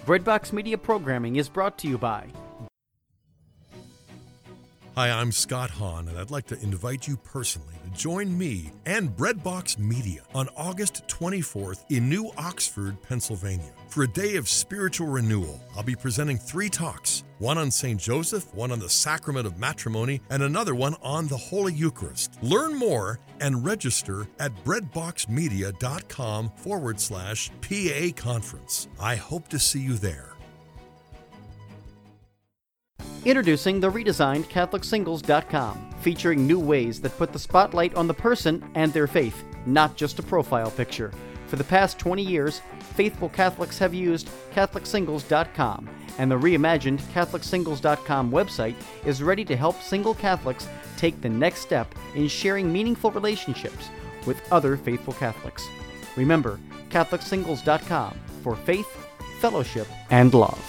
Breadbox Media programming is brought to you by... Hi, I'm Scott Hahn, and I'd like to invite you personally to join me and Breadbox Media on August 24th in New Oxford, Pennsylvania, for a day of spiritual renewal. I'll be presenting 3 talks, one on St. Joseph, one on the Sacrament of Matrimony, and another one on the Holy Eucharist. Learn more and register at breadboxmedia.com/PA conference. I hope to see you there. Introducing the redesigned CatholicSingles.com, featuring new ways that put the spotlight on the person and their faith, not just a profile picture. For the past 20 years, faithful Catholics have used CatholicSingles.com, and the reimagined CatholicSingles.com website is ready to help single Catholics take the next step in sharing meaningful relationships with other faithful Catholics. Remember, CatholicSingles.com for faith, fellowship, and love.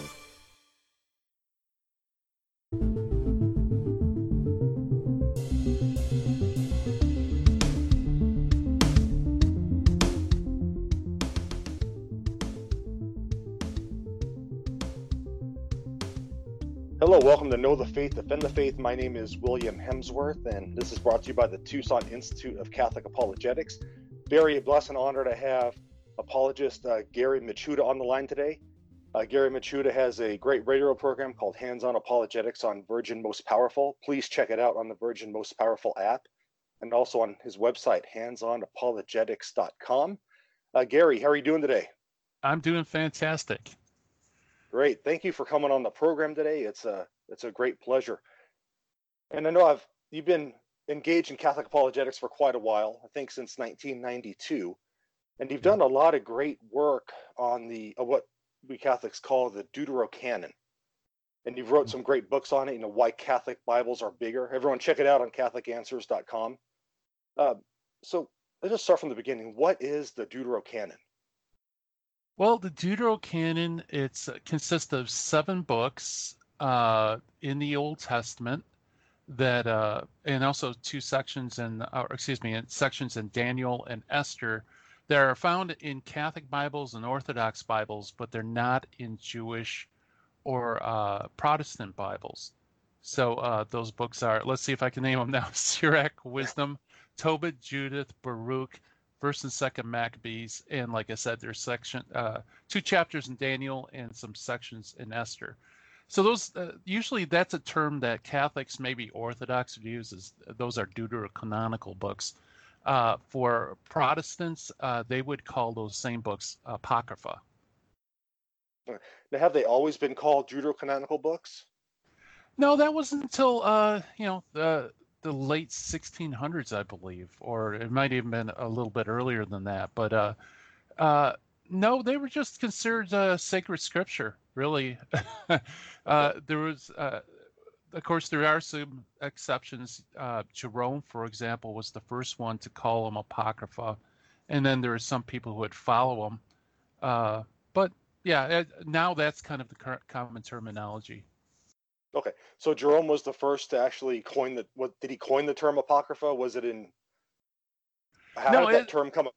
Hello, welcome to Know the Faith, Defend the Faith. My name is William Hemsworth, and this is brought to you by the Tucson Institute of Catholic Apologetics. Very blessed and honor to have apologist Gary Michuta on the line today. Gary Michuta has a great radio program called Hands-On Apologetics on Virgin Most Powerful. Please check it out on the Virgin Most Powerful app and also on his website, handsonapologetics.com. Gary, how are you doing today? I'm doing fantastic. Great. Thank you for coming on the program today. It's a great pleasure. And I know you've been engaged in Catholic apologetics for quite a while, I think since 1992. And you've done a lot of great work on what we Catholics call the Deuterocanon. And you've wrote some great books on it, why Catholic Bibles are bigger. Everyone check it out on catholicanswers.com. So let's just start from the beginning. What is the Deuterocanon? Well, the Deuterocanon, consists of 7 books in the Old Testament that, and also 2 sections sections in Daniel and Esther that are found in Catholic Bibles and Orthodox Bibles, but they're not in Jewish or Protestant Bibles. So those books are, let's see if I can name them now: Sirach, Wisdom, Tobit, Judith, Baruch, First and Second Maccabees, and like I said, there's 2 chapters in Daniel and some sections in Esther. So those usually that's a term that Catholics, maybe Orthodox, use as those are deuterocanonical books. For Protestants, they would call those same books Apocrypha. Now, have they always been called deuterocanonical books? No, that wasn't until the late 1600s, I believe, or it might even been a little bit earlier than that. But no, they were just considered sacred scripture, really. There was, of course, there are some exceptions. Jerome, for example, was the first one to call them Apocrypha, and then there are some people who would follow them. But yeah, now that's kind of the current common terminology. Okay, so Jerome was the first to actually coin did he coin the term Apocrypha? Was it in, how did that term come up?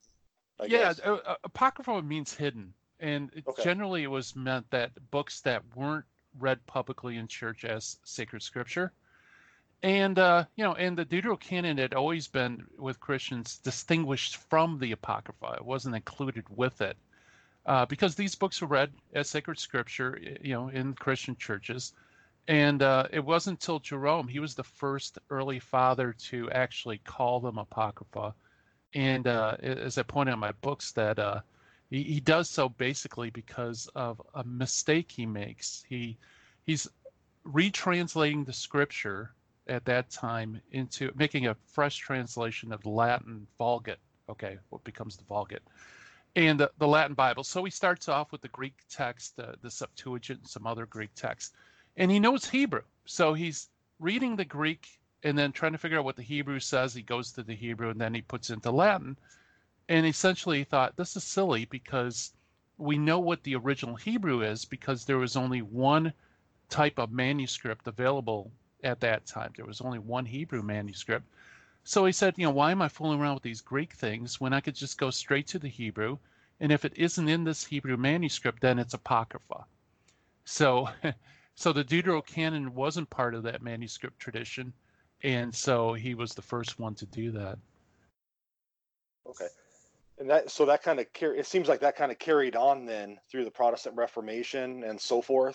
Apocrypha means hidden, and generally it was meant that books that weren't read publicly in church as sacred scripture. And, and the Deuterocanon had always been, with Christians, distinguished from the Apocrypha. It wasn't included with it because these books were read as sacred scripture, in Christian churches. And it wasn't until Jerome, he was the first early father to actually call them Apocrypha. And as I point out in my books, that he does so basically because of a mistake he makes. He's retranslating the scripture at that time into making a fresh translation of the Latin Vulgate, what becomes the Vulgate, and the Latin Bible. So he starts off with the Greek text, the Septuagint, and some other Greek texts. And he knows Hebrew, so he's reading the Greek and then trying to figure out what the Hebrew says. He goes to the Hebrew and then he puts it into Latin. And essentially he thought, this is silly because we know what the original Hebrew is because there was only one type of manuscript available at that time. There was only one Hebrew manuscript. So he said, why am I fooling around with these Greek things when I could just go straight to the Hebrew And if it isn't in this Hebrew manuscript, then it's Apocrypha. So, so the Deuterocanon wasn't part of that manuscript tradition, and so he was the first one to do that. Okay. And that kind of it seems like that kind of carried on then through the Protestant Reformation and so forth.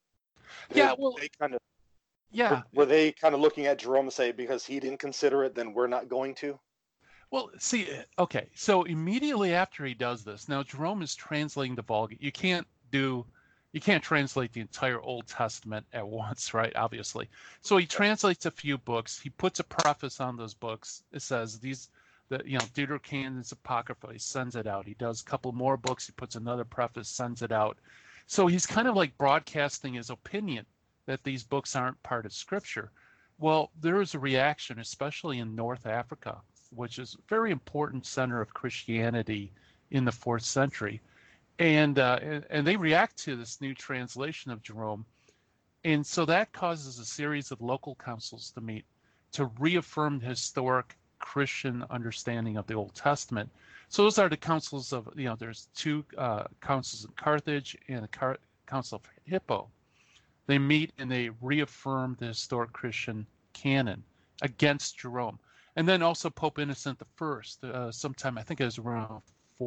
Were they kind of looking at Jerome and say, because he didn't consider it, then we're not going to? Well, see, okay, so immediately after he does this, now Jerome is translating the Vulgate. You can't translate the entire Old Testament at once, right? Obviously. So he translates a few books. He puts a preface on those books. It says Deuterocanon's Apocrypha. He sends it out. He does a couple more books. He puts another preface, sends it out. So he's kind of like broadcasting his opinion that these books aren't part of Scripture. Well, there is a reaction, especially in North Africa, which is a very important center of Christianity in the 4th century. And they react to this new translation of Jerome. And so that causes a series of local councils to meet to reaffirm the historic Christian understanding of the Old Testament. So those are the councils of, there's 2 councils in Carthage and the Council of Hippo. They meet and they reaffirm the historic Christian canon against Jerome. And then also Pope Innocent I, sometime, I think it was around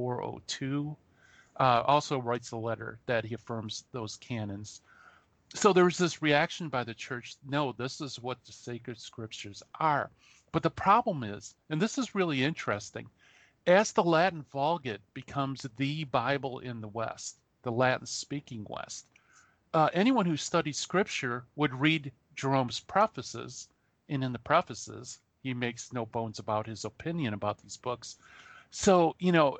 402, also writes a letter that he affirms those canons. So there was this reaction by the church, no, this is what the sacred scriptures are. But the problem is, and this is really interesting, as the Latin Vulgate becomes the Bible in the West, the Latin-speaking West, anyone who studies Scripture would read Jerome's prefaces, and in the prefaces, he makes no bones about his opinion about these books. So,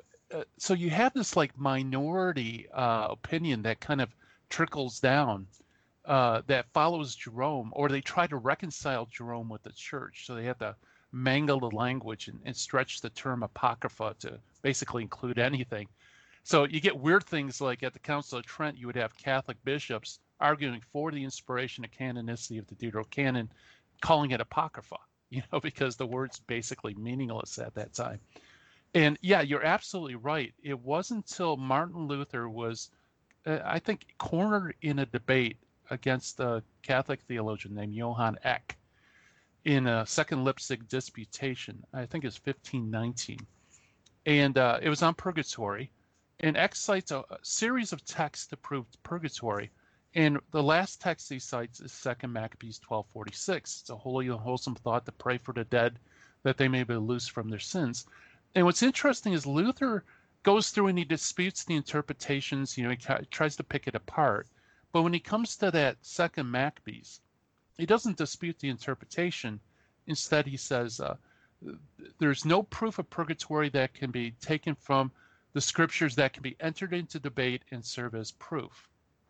so you have this like minority opinion that kind of trickles down that follows Jerome, or they try to reconcile Jerome with the church. So they have to mangle the language and stretch the term Apocrypha to basically include anything. So you get weird things like at the Council of Trent, you would have Catholic bishops arguing for the inspiration and canonicity of the Deuterocanon, calling it Apocrypha, because the word's basically meaningless at that time. And yeah, you're absolutely right. It wasn't until Martin Luther was, I think, cornered in a debate against a Catholic theologian named Johann Eck in a Second Leipzig Disputation. I think it's 1519. And it was on purgatory. And Eck cites a series of texts to prove purgatory. And the last text he cites is 2 Maccabees 12:46. It's a holy and wholesome thought to pray for the dead that they may be loosed from their sins. And what's interesting is Luther goes through and he disputes the interpretations. He tries to pick it apart. But when he comes to that 2 Maccabees, he doesn't dispute the interpretation. Instead, he says there's no proof of purgatory that can be taken from the scriptures that can be entered into debate and serve as proof.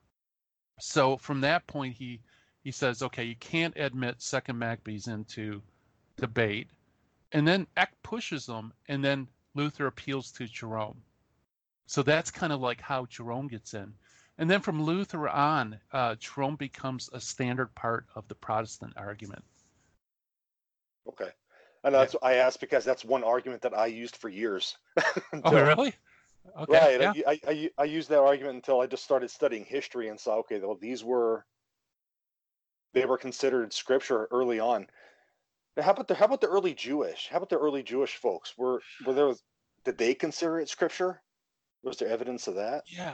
So from that point, he says, okay, you can't admit 2 Maccabees into debate. And then Eck pushes them, and then Luther appeals to Jerome. So that's kind of like how Jerome gets in. And then from Luther on, Jerome becomes a standard part of the Protestant argument. Okay. And that's I asked because that's one argument that I used for years. Oh, really? Okay. Right. Yeah. I used that argument until I just started studying history and saw, okay, well, they were considered scripture early on. Now, how about the early Jewish? How about the early Jewish folks? Did they consider it scripture? Was there evidence of that? Yeah,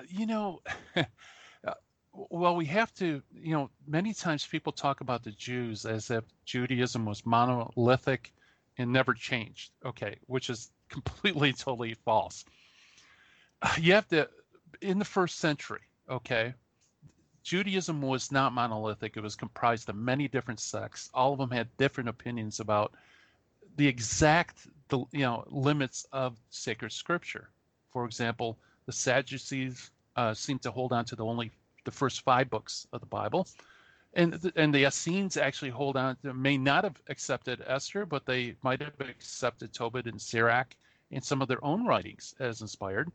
well, we have to, many times people talk about the Jews as if Judaism was monolithic and never changed, okay, which is completely, totally false. You have to, in the 1st century, okay, Judaism was not monolithic. It was comprised of many different sects. All of them had different opinions about the exact, limits of sacred scripture. For example, the Sadducees seem to hold on to only the first 5 books of the Bible. And the Essenes actually hold on to, may not have accepted Esther, but they might have accepted Tobit and Sirach and some of their own writings as inspired.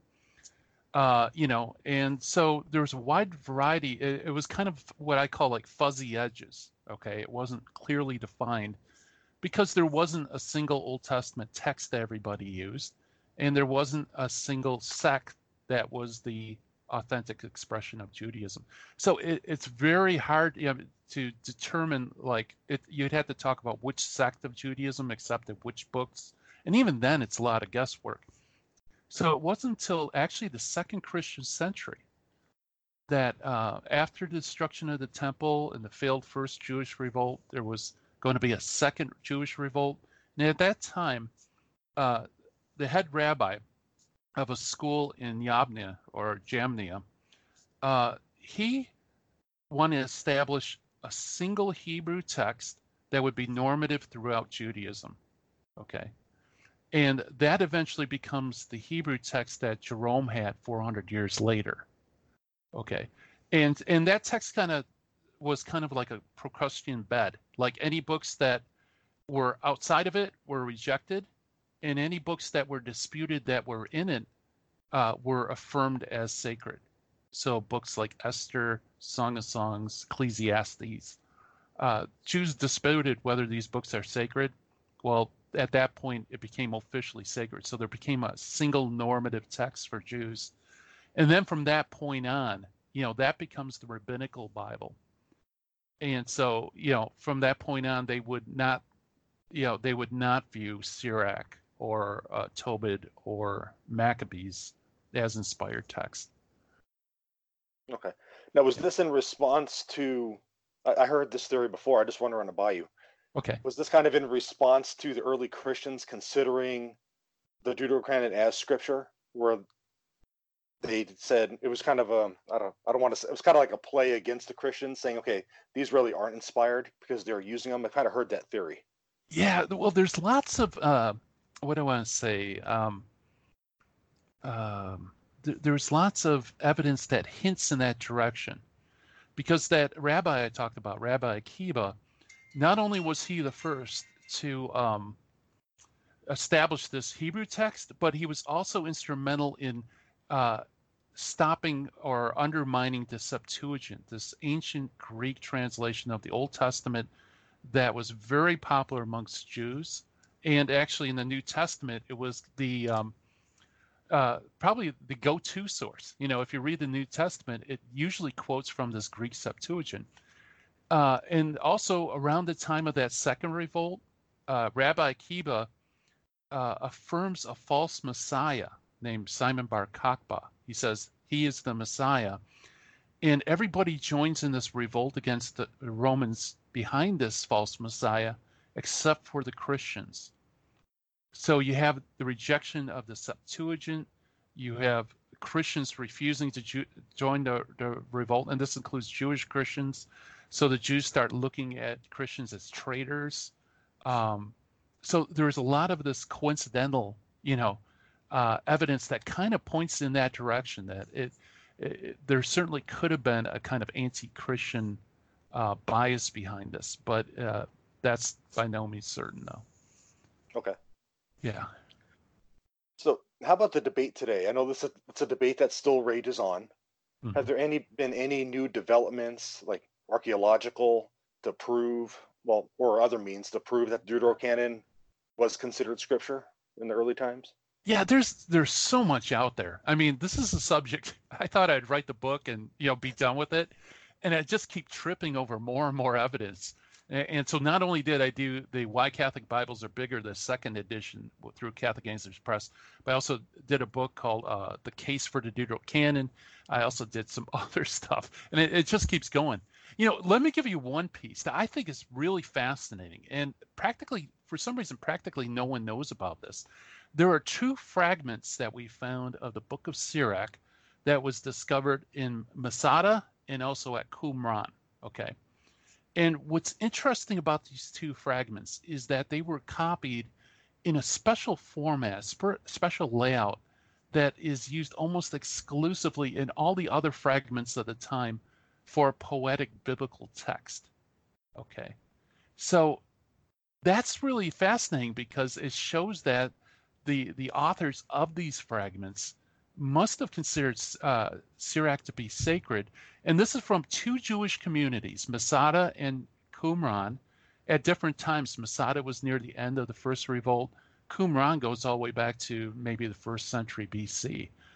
And so there was a wide variety. It was kind of what I call like fuzzy edges. Okay. It wasn't clearly defined because there wasn't a single Old Testament text that everybody used. And there wasn't a single sect that was the authentic expression of Judaism. So it's very hard to determine, you'd have to talk about which sect of Judaism accepted which books. And even then, it's a lot of guesswork. So it wasn't until actually the second Christian century that after the destruction of the temple and the failed first Jewish revolt, there was going to be a second Jewish revolt. And at that time, the head rabbi of a school in Yavne or Jamnia, he wanted to establish a single Hebrew text that would be normative throughout Judaism. Okay. And that eventually becomes the Hebrew text that Jerome had 400 years later. Okay. And that text was kind of like a Procrustean bed. Like any books that were outside of it were rejected, and any books that were disputed that were in it were affirmed as sacred. So books like Esther, Song of Songs, Ecclesiastes. Jews disputed whether these books are sacred. Well, at that point, it became officially sacred. So there became a single normative text for Jews. And then from that point on, that becomes the rabbinical Bible. And so, from that point on, they would not view Sirach or Tobit or Maccabees as inspired text. Okay. Now, was this in response to, I heard this theory before, I just want to run it by you. Okay. Was this kind of in response to the early Christians considering the Deuterocanon as scripture, where they said it was kind of a, I don't want to say, it was kind of like a play against the Christians, saying, okay, these really aren't inspired because they're using them? I kind of heard that theory. Yeah, well, there's lots of, what do I want to say? There's lots of evidence that hints in that direction. Because that rabbi I talked about, Rabbi Akiba, not only was he the first to establish this Hebrew text, but he was also instrumental in stopping or undermining the Septuagint, this ancient Greek translation of the Old Testament that was very popular amongst Jews. And actually in the New Testament, it was the probably the go-to source. If you read the New Testament, it usually quotes from this Greek Septuagint. And also around the time of that second revolt, Rabbi Akiba affirms a false Messiah named Simon Bar Kokhba. He says he is the Messiah. And everybody joins in this revolt against the Romans behind this false Messiah, except for the Christians. So you have the rejection of the Septuagint. You have Christians refusing to join the revolt, and this includes Jewish Christians. So the Jews start looking at Christians as traitors. So there's a lot of this coincidental, evidence that kind of points in that direction, that there certainly could have been a kind of anti-Christian bias behind this, but that's by no means certain, though. Okay. Yeah. So how about the debate today? I know it's a debate that still rages on. Mm-hmm. Have there been any new developments, like archaeological, to prove, or other means to prove that Deuterocanon was considered scripture in the early times? Yeah, there's so much out there. I mean, this is a subject I thought I'd write the book and be done with it, and I just keep tripping over more and more evidence. And so not only did I do the Why Catholic Bibles Are Bigger, the second edition through Catholic Answers Press, but I also did a book called The Case for the Deuterocanon. I also did some other stuff, and it just keeps going. Let me give you one piece that I think is really fascinating, and for some reason, practically no one knows about this. There are two fragments that we found of the Book of Sirach that was discovered in Masada and also at Qumran, okay? And what's interesting about these two fragments is that they were copied in a special format, special layout that is used almost exclusively in all the other fragments of the time for poetic biblical text. Okay. So that's really fascinating because it shows that the authors of these fragments must have considered Sirach to be sacred. And this is from two Jewish communities, Masada and Qumran, at different times. Masada was near the end of the first revolt. Qumran goes all the way back to maybe the 1st century BC.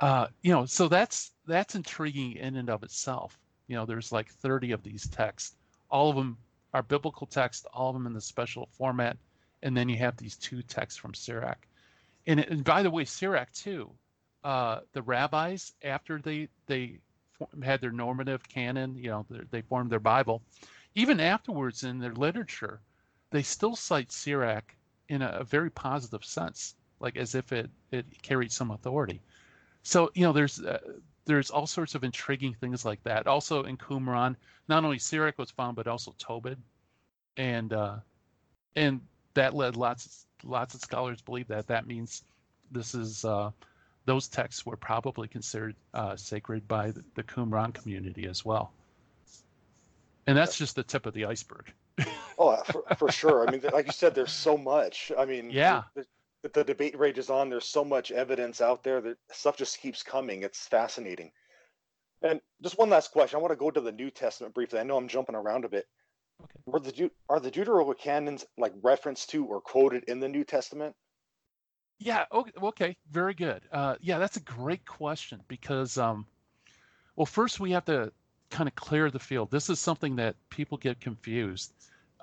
So that's intriguing in and of itself. There's like 30 of these texts. All of them are biblical texts, all of them in the special format. And then you have these 2 texts from Sirach. And by the way, Sirach too, the rabbis, after they had their normative canon, they formed their Bible, even afterwards in their literature, they still cite Sirach in a very positive sense, like as if it carried some authority. So, there's all sorts of intriguing things like that. Also in Qumran, not only Sirach was found, but also Tobit. And that led lots of scholars believe that means this is those texts were probably considered sacred by the Qumran community as well. And that's just the tip of the iceberg. Oh, for sure. I mean, like you said, there's so much. I mean, yeah. The debate rages on. There's so much evidence out there that stuff just keeps coming. It's fascinating. And just one last question. I want to go to the New Testament briefly. I know I'm jumping around a bit. Okay. Are the Deuterocanons like referenced to or quoted in the New Testament? Yeah. Okay. Very good. Yeah, that's a great question because, well, first we have to kind of clear the field. This is something that people get confused.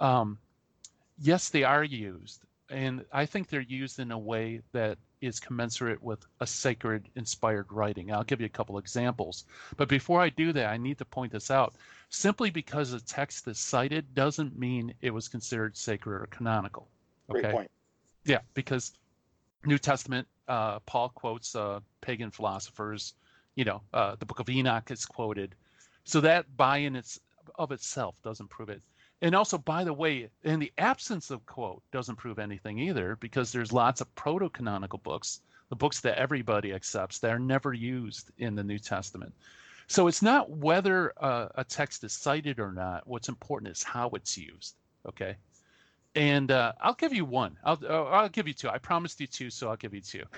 Yes, they are used. And I think they're used in a way that is commensurate with a sacred inspired writing. I'll give you a couple examples. But before I do that, I need to point this out. Simply because a text is cited doesn't mean it was considered sacred or canonical. Okay? Great point. Yeah, because New Testament, Paul quotes pagan philosophers. The Book of Enoch is quoted. So that of itself doesn't prove it. And also, by the way, in the absence of quote doesn't prove anything either, because there's lots of proto-canonical books, the books that everybody accepts, that are never used in the New Testament. So it's not whether a text is cited or not. What's important is how it's used. Okay. And I'll give you one. I'll give you 2. I promised you 2, so I'll give you 2.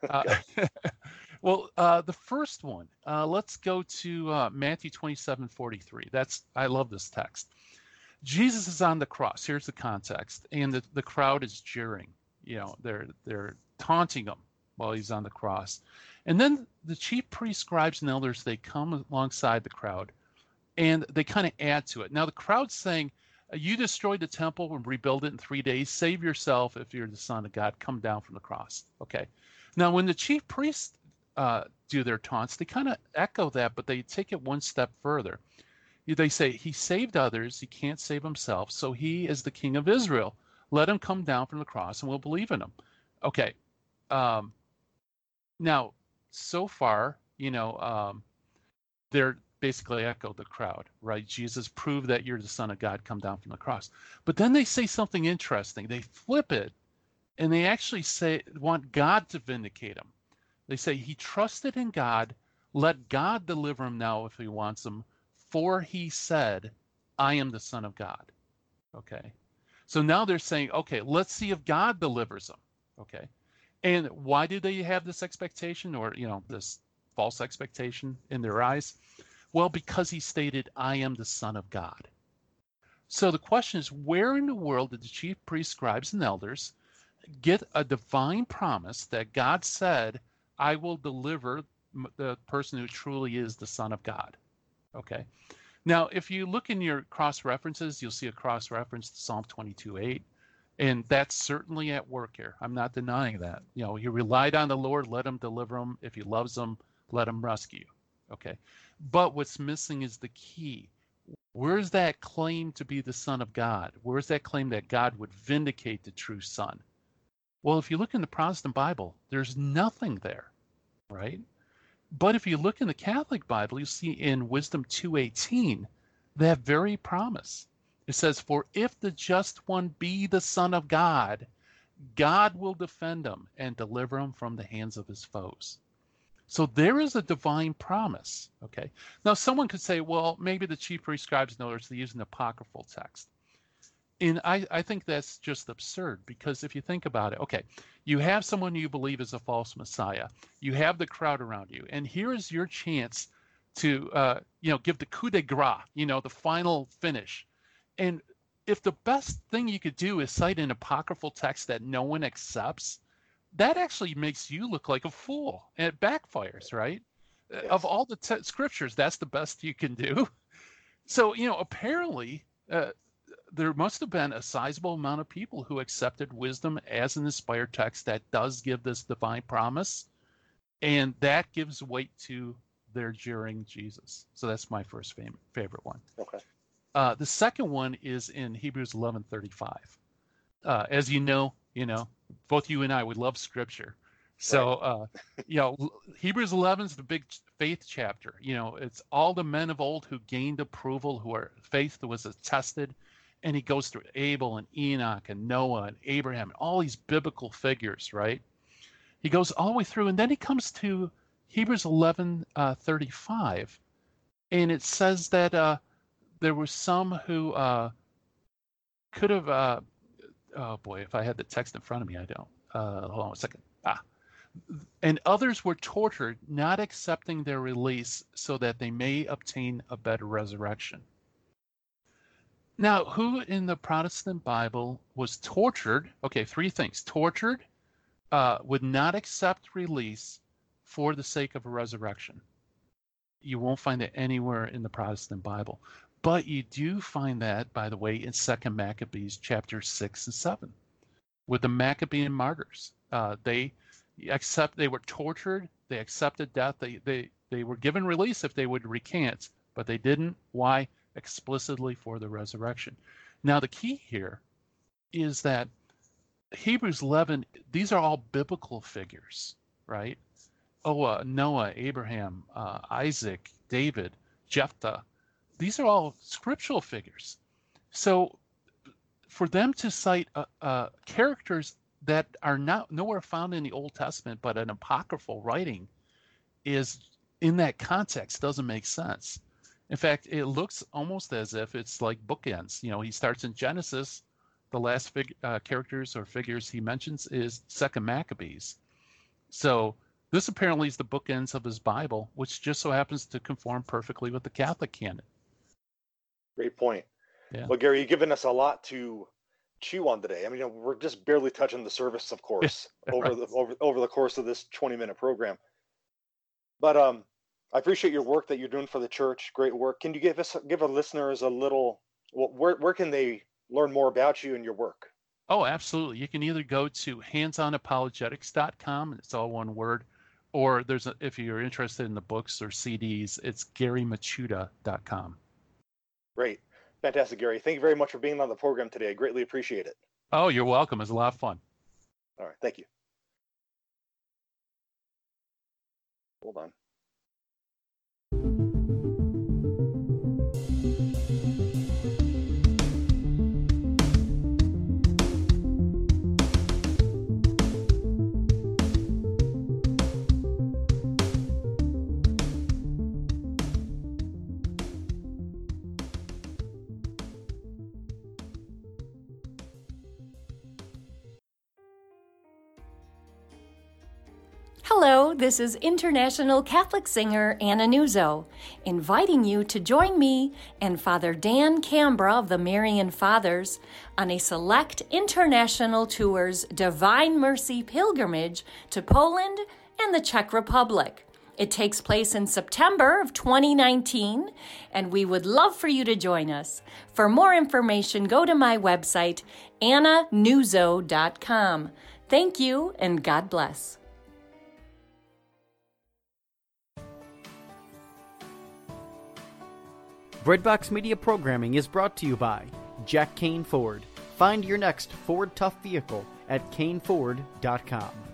Well, the first one, let's go to Matthew 27:43. I love this text. Jesus is on the cross. Here's the context, and the crowd is jeering. They're taunting him while he's on the cross, and then the chief priests, scribes, and elders, they come alongside the crowd, and they kind of add to it. Now the crowd's saying, "You destroyed the temple and rebuild it in 3 days. Save yourself if you're the Son of God. Come down from the cross." Okay. Now when the chief priests do their taunts, they kind of echo that, but they take it one step further. They say, "He saved others, he can't save himself, so he is the King of Israel. Let him come down from the cross and we'll believe in him." Okay. Now, so far, they're basically echoed the crowd, right? Jesus, prove that you're the Son of God, come down from the cross. But then they say something interesting. They flip it, and they actually want God to vindicate him. They say, "He trusted in God. Let God deliver him now if he wants him. For he said, I am the Son of God." Okay. So now they're saying, okay, let's see if God delivers them. Okay. And why do they have this expectation or, this false expectation in their eyes? Well, because he stated, "I am the Son of God." So the question is, where in the world did the chief priests, scribes, and elders get a divine promise that God said, "I will deliver the person who truly is the Son of God"? Okay. Now, if you look in your cross references, you'll see a cross reference to Psalm 22:8, and that's certainly at work here. I'm not denying that. He relied on the Lord, let him deliver him. If he loves him, let him rescue. Okay. But what's missing is the key. Where's that claim to be the Son of God? Where's that claim that God would vindicate the true Son? Well, if you look in the Protestant Bible, there's nothing there, right? But if you look in the Catholic Bible, you see in Wisdom 2:18 that very promise. It says, "For if the just one be the Son of God, God will defend him and deliver him from the hands of his foes." So there is a divine promise. Okay. Now someone could say, well, maybe the chief priests, scribes, and elders, they use an apocryphal text. And I think that's just absurd, because if you think about it, okay, you have someone you believe is a false Messiah. You have the crowd around you, and here is your chance to, give the coup de grace, the final finish. And if the best thing you could do is cite an apocryphal text that no one accepts, that actually makes you look like a fool, and it backfires, right? Yes. Of all the scriptures, that's the best you can do. So, apparently, there must have been a sizable amount of people who accepted wisdom as an inspired text that does give this divine promise, and that gives weight to their jeering Jesus. So that's my first favorite one. Okay. The second one is in Hebrews 11:35. As you know, both you and I, we love Scripture. So, right. Hebrews 11 is the big faith chapter. It's all the men of old who gained approval, who faith was attested. And he goes through Abel and Enoch and Noah and Abraham and all these biblical figures, right? He goes all the way through, and then he comes to Hebrews 11:35, and it says that there were some who could have. Oh boy, if I had the text in front of me, I don't. Hold on a second. And others were tortured, not accepting their release, so that they may obtain a better resurrection. Now, who in the Protestant Bible was tortured? Okay, three things. Tortured, would not accept release for the sake of a resurrection. You won't find it anywhere in the Protestant Bible. But you do find that, by the way, in 2 Maccabees chapter 6 and 7, with the Maccabean martyrs. They were tortured, they accepted death, they were given release if they would recant, but they didn't. Why? Explicitly for the resurrection. Now, the key here is that Hebrews 11, these are all biblical figures, right? Noah, Abraham, Isaac, David, Jephthah. These are all scriptural figures. So for them to cite characters that are nowhere found in the Old Testament, but an apocryphal writing, is in that context doesn't make sense. In fact, it looks almost as if it's like bookends. He starts in Genesis. The last characters or figures he mentions is 2 Maccabees. So this apparently is the bookends of his Bible, which just so happens to conform perfectly with the Catholic canon. Great point. Yeah. Well, Gary, you've given us a lot to chew on today. I mean, we're just barely touching the surface, of course, over the course of this 20-minute program. But I appreciate your work that you're doing for the church. Great work. Can you give our listeners a little? Where can they learn more about you and your work? Oh, absolutely. You can either go to handsonapologetics.com, and it's all one word, or if you're interested in the books or CDs, it's garymachuda.com. Great. Fantastic, Gary. Thank you very much for being on the program today. I greatly appreciate it. Oh, you're welcome. It was a lot of fun. All right. Thank you. Hold on. Hello, this is international Catholic singer Anna Nuzzo, inviting you to join me and Father Dan Cambra of the Marian Fathers on a select international tour's Divine Mercy pilgrimage to Poland and the Czech Republic. It takes place in September of 2019, and we would love for you to join us. For more information, go to my website, annanuzzo.com. Thank you, and God bless. Breadbox Media programming is brought to you by Jack Kane Ford. Find your next Ford Tough vehicle at caneford.com.